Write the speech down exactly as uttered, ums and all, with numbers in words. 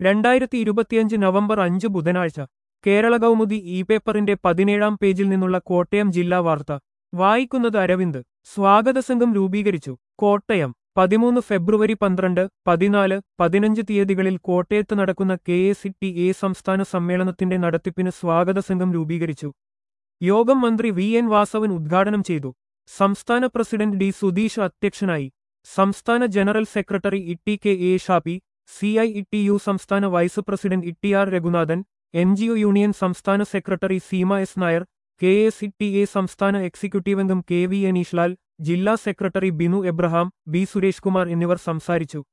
രണ്ടായിരത്തി ഇരുപത്തിയഞ്ച് നവംബർ അഞ്ച് ബുധനാഴ്ച കേരള കൗമുദി ഇ പേപ്പറിന്റെ പതിനേഴാം പേജിൽ നിന്നുള്ള കോട്ടയം ജില്ലാ വാർത്ത വായിക്കുന്നത് അരവിന്ദ്. സ്വാഗതസംഘം രൂപീകരിച്ചു. കോട്ടയം. പതിമൂന്ന് ഫെബ്രുവരി പന്ത്രണ്ട്, പതിനാല്, പതിനഞ്ച് തീയതികളിൽ കോട്ടയത്ത് നടക്കുന്ന K A C T A സംസ്ഥാന സമ്മേളനത്തിന്റെ നടത്തിപ്പിന് സ്വാഗതസംഘം രൂപീകരിച്ചു. യോഗം മന്ത്രി വി എൻ വാസവൻ ഉദ്ഘാടനം ചെയ്തു. സംസ്ഥാന പ്രസിഡന്റ് ഡി സുധീഷ് അധ്യക്ഷനായി. സംസ്ഥാന ജനറൽ സെക്രട്ടറി ഇട്ടി കെ എ ഷാപ്പി, C I E T U സംസ്ഥാന വൈസ് പ്രസിഡന്റ് ഇട്ടി R Raghunathan, N G O union സംസ്ഥാന secretary Seema S Nair, K A C T A സംസ്ഥാന എക്സിക്യൂട്ടീവ് അംഗം കെ വി അനീഷ് ലാൽ, ജില്ലാ സെക്രട്ടറി ബിനു എബ്രഹാം, ബി സുരേഷ് കുമാർ എന്നിവർ സംസാരിച്ചു.